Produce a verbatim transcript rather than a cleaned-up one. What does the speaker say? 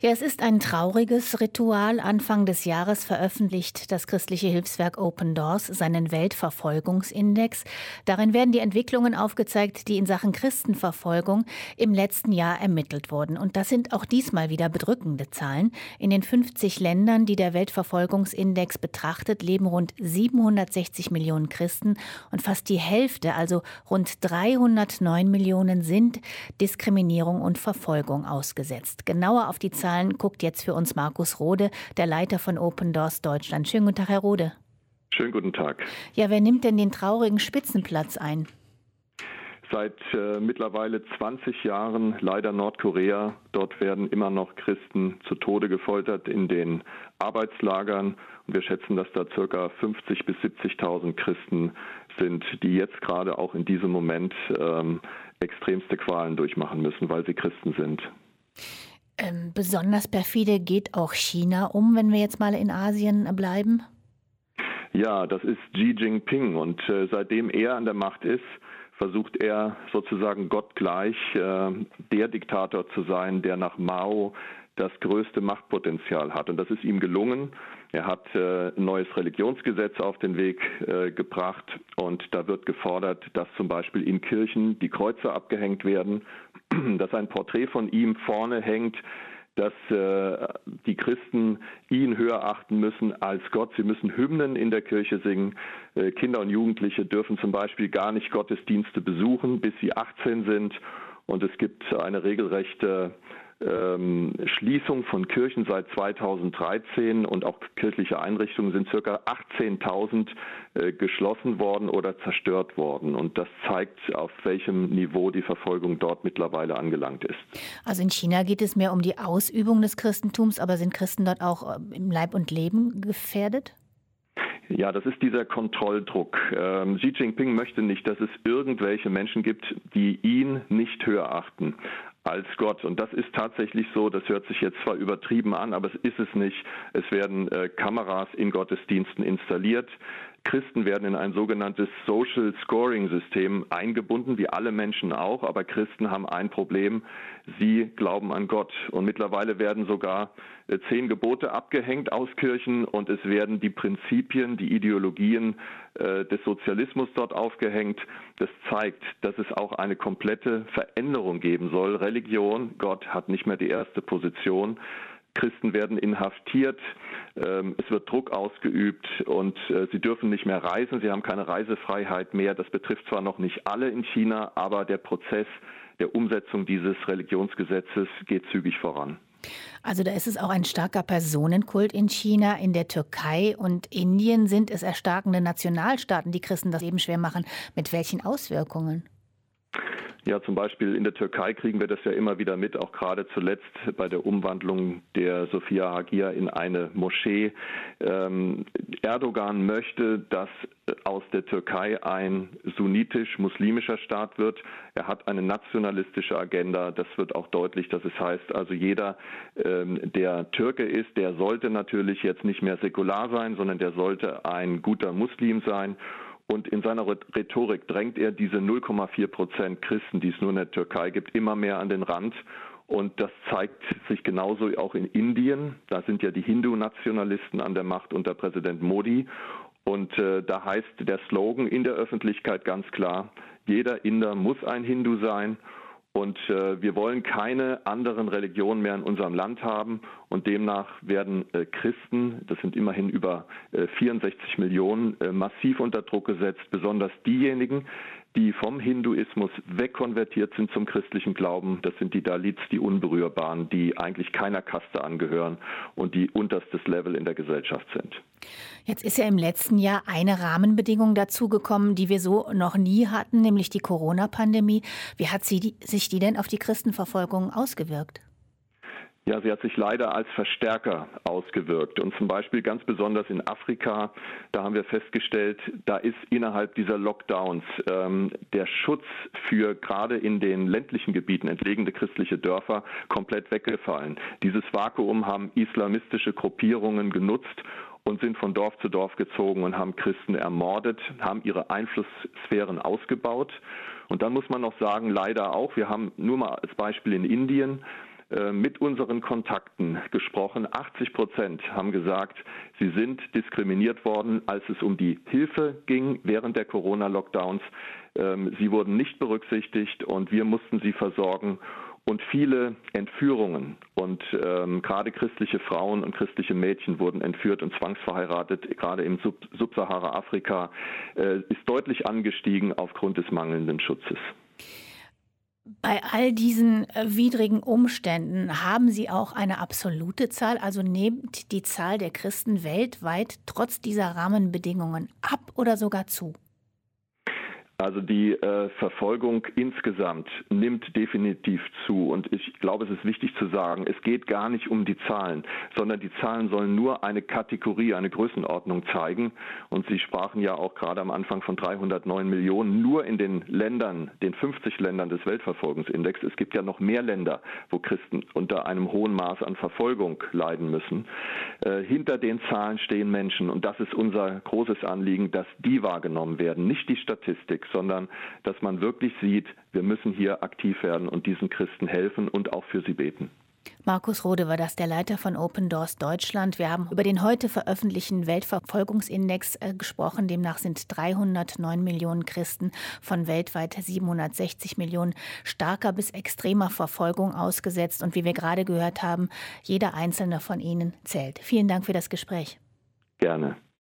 Ja, es ist ein trauriges Ritual. Anfang des Jahres veröffentlicht das christliche Hilfswerk Open Doors seinen Weltverfolgungsindex. Darin werden die Entwicklungen aufgezeigt, die in Sachen Christenverfolgung im letzten Jahr ermittelt wurden. Und das sind auch diesmal wieder bedrückende Zahlen. In den fünfzig Ländern, die der Weltverfolgungsindex betrachtet, leben rund siebenhundertsechzig Millionen Christen und fast die Hälfte, also rund dreihundertneun Millionen, sind Diskriminierung und Verfolgung ausgesetzt. Genauer auf die Zahlen guckt jetzt für uns Markus Rode, der Leiter von Open Doors Deutschland. Schönen guten Tag, Herr Rode. Schönen guten Tag. Ja, wer nimmt denn den traurigen Spitzenplatz ein? Seit äh, mittlerweile zwanzig Jahren leider Nordkorea. Dort werden immer noch Christen zu Tode gefoltert in den Arbeitslagern. Und wir schätzen, dass da ca. fünfzigtausend bis siebzigtausend Christen sind, die jetzt gerade auch in diesem Moment ähm, extremste Qualen durchmachen müssen, weil sie Christen sind. Ähm, besonders perfide geht auch China um, wenn wir jetzt mal in Asien bleiben? Ja, das ist Xi Jinping. Und äh, seitdem er an der Macht ist, versucht er sozusagen gottgleich äh, der Diktator zu sein, der nach Mao das größte Machtpotenzial hat. Und das ist ihm gelungen. Er hat äh, ein neues Religionsgesetz auf den Weg äh, gebracht. Und da wird gefordert, dass zum Beispiel in Kirchen die Kreuze abgehängt werden, dass ein Porträt von ihm vorne hängt, dass äh, die Christen ihn höher achten müssen als Gott. Sie müssen Hymnen in der Kirche singen. Äh, Kinder und Jugendliche dürfen zum Beispiel gar nicht Gottesdienste besuchen, bis sie achtzehn sind. Und es gibt eine regelrechte ähm, Schließung von Kirchen seit zweitausenddreizehn und auch kirchliche Einrichtungen sind ca. achtzehntausend äh, geschlossen worden oder zerstört worden. Und das zeigt, auf welchem Niveau die Verfolgung dort mittlerweile angelangt ist. Also in China geht es mehr um die Ausübung des Christentums, aber sind Christen dort auch im Leib und Leben gefährdet? Ja, das ist dieser Kontrolldruck. Ähm, Xi Jinping möchte nicht, dass es irgendwelche Menschen gibt, die ihn nicht höher achten als Gott. Und das ist tatsächlich so, das hört sich jetzt zwar übertrieben an, aber es ist es nicht. Es werden äh, Kameras in Gottesdiensten installiert. Christen werden in ein sogenanntes Social Scoring System eingebunden, wie alle Menschen auch, aber Christen haben ein Problem, sie glauben an Gott. Und mittlerweile werden sogar äh, zehn Gebote abgehängt aus Kirchen und es werden die Prinzipien, die Ideologien äh, des Sozialismus dort aufgehängt. Das zeigt, dass es auch eine komplette Veränderung geben soll. Religion, Gott hat nicht mehr die erste Position. Christen werden inhaftiert, es wird Druck ausgeübt und sie dürfen nicht mehr reisen, sie haben keine Reisefreiheit mehr. Das betrifft zwar noch nicht alle in China, aber der Prozess der Umsetzung dieses Religionsgesetzes geht zügig voran. Also da ist es auch ein starker Personenkult in China. In der Türkei und Indien sind es erstarkende Nationalstaaten, die Christen das Leben schwer machen. Mit welchen Auswirkungen? Ja, zum Beispiel in der Türkei kriegen wir das ja immer wieder mit, auch gerade zuletzt bei der Umwandlung der Sophia Hagia in eine Moschee. Ähm, Erdogan möchte, dass aus der Türkei ein sunnitisch-muslimischer Staat wird. Er hat eine nationalistische Agenda. Das wird auch deutlich, dass es heißt, also jeder, ähm, der Türke ist, der sollte natürlich jetzt nicht mehr säkular sein, sondern der sollte ein guter Muslim sein. Und in seiner Rhetorik drängt er diese null Komma vier Prozent Christen, die es nur in der Türkei gibt, immer mehr an den Rand. Und das zeigt sich genauso auch in Indien. Da sind ja die Hindu-Nationalisten an der Macht unter Präsident Modi. Und äh, da heißt der Slogan in der Öffentlichkeit ganz klar, jeder Inder muss ein Hindu sein. Und äh, wir wollen keine anderen Religionen mehr in unserem Land haben. Und demnach werden äh, Christen, das sind immerhin über äh, vierundsechzig Millionen, äh, massiv unter Druck gesetzt. Besonders diejenigen, die vom Hinduismus wegkonvertiert sind zum christlichen Glauben. Das sind die Dalits, die Unberührbaren, die eigentlich keiner Kaste angehören und die unterstes Level in der Gesellschaft sind. Jetzt ist ja im letzten Jahr eine Rahmenbedingung dazugekommen, die wir so noch nie hatten, nämlich die Corona-Pandemie. Wie hat sie die, sich die denn auf die Christenverfolgung ausgewirkt? Ja, sie hat sich leider als Verstärker ausgewirkt und zum Beispiel ganz besonders in Afrika, da haben wir festgestellt, da ist innerhalb dieser Lockdowns ähm, der Schutz für gerade in den ländlichen Gebieten entlegene christliche Dörfer komplett weggefallen. Dieses Vakuum haben islamistische Gruppierungen genutzt und sind von Dorf zu Dorf gezogen und haben Christen ermordet, haben ihre Einflusssphären ausgebaut. Und dann muss man noch sagen, leider auch, wir haben nur mal als Beispiel in Indien, mit unseren Kontakten gesprochen. achtzig Prozent haben gesagt, sie sind diskriminiert worden, als es um die Hilfe ging während der Corona-Lockdowns. Sie wurden nicht berücksichtigt und wir mussten sie versorgen. Und viele Entführungen und ähm, gerade christliche Frauen und christliche Mädchen wurden entführt und zwangsverheiratet, gerade im Sub- Subsahara-Afrika, äh, ist deutlich angestiegen aufgrund des mangelnden Schutzes. Bei all diesen äh, widrigen Umständen haben Sie auch eine absolute Zahl, also nimmt die Zahl der Christen weltweit trotz dieser Rahmenbedingungen ab oder sogar zu? Also die äh, Verfolgung insgesamt nimmt definitiv zu. Und ich glaube, es ist wichtig zu sagen, es geht gar nicht um die Zahlen, sondern die Zahlen sollen nur eine Kategorie, eine Größenordnung zeigen. Und Sie sprachen ja auch gerade am Anfang von dreihundertneun Millionen, nur in den Ländern, den fünfzig Ländern des Weltverfolgungsindex. Es gibt ja noch mehr Länder, wo Christen unter einem hohen Maß an Verfolgung leiden müssen. Äh, hinter den Zahlen stehen Menschen. Und das ist unser großes Anliegen, dass die wahrgenommen werden, nicht die Statistik, sondern dass man wirklich sieht, wir müssen hier aktiv werden und diesen Christen helfen und auch für sie beten. Markus Rode war das, der Leiter von Open Doors Deutschland. Wir haben über den heute veröffentlichten Weltverfolgungsindex äh, gesprochen. Demnach sind dreihundertneun Millionen Christen von weltweit siebenhundertsechzig Millionen starker bis extremer Verfolgung ausgesetzt. Und wie wir gerade gehört haben, jeder einzelne von ihnen zählt. Vielen Dank für das Gespräch. Gerne.